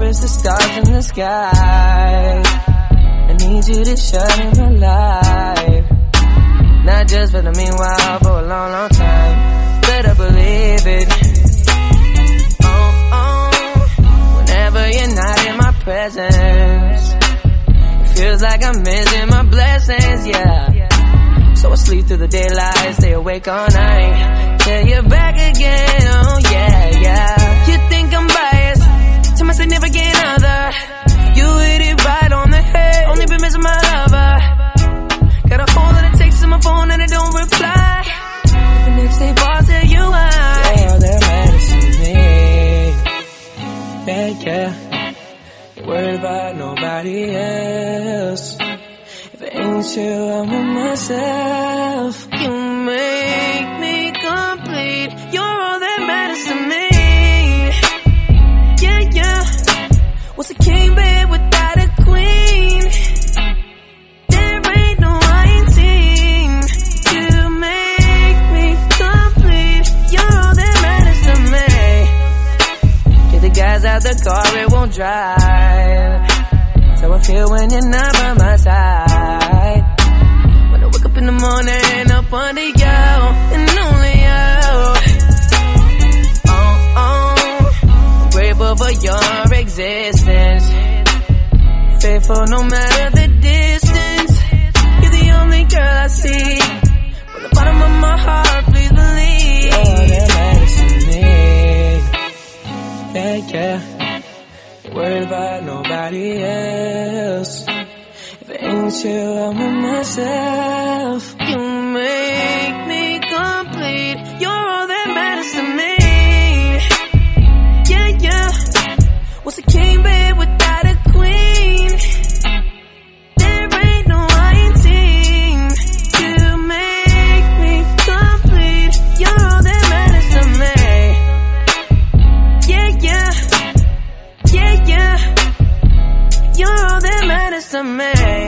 notice the stars in the sky. I need you to shine in my life. Not just for the meanwhile, for a long, long time. Better believe it. Whenever you're not in my presence, it feels like I'm missing my blessings, yeah. So I sleep through the daylight, stay awake all night, till you're back again, oh yeah, yeah. You think I'm biased to my significant other. You hit it right on the head, only been missing my lover. Got a whole lot of texts in my phone and I don't reply. The next day boss tell you why. You're the medicine to me. Yeah, yeah. You're worried about nobody else. If it ain't you, I'm with myself. You make me complete. You're all that matters to me. Yeah, yeah. What's a king bed without a queen? There ain't no iron team. You make me complete. You're all that matters to me. Get the guys out the car, it won't drive. So I feel when you're not by my side. When I wake up in the morning, up under you, and only you. I'm grateful for your existence. Faithful no matter the distance. You're the only girl I see. From the bottom of my heart, please believe. You're that matters to me. Yeah, yeah. Worried about nobody else. If it ain't you, I'm with myself. You make me complete. You're all that matters to me. Yeah, yeah. What's a king bed without a queen? There ain't no iron team. You make me complete. You're all that matters to me. Yeah, yeah. Yeah, yeah, you're all that matters to me.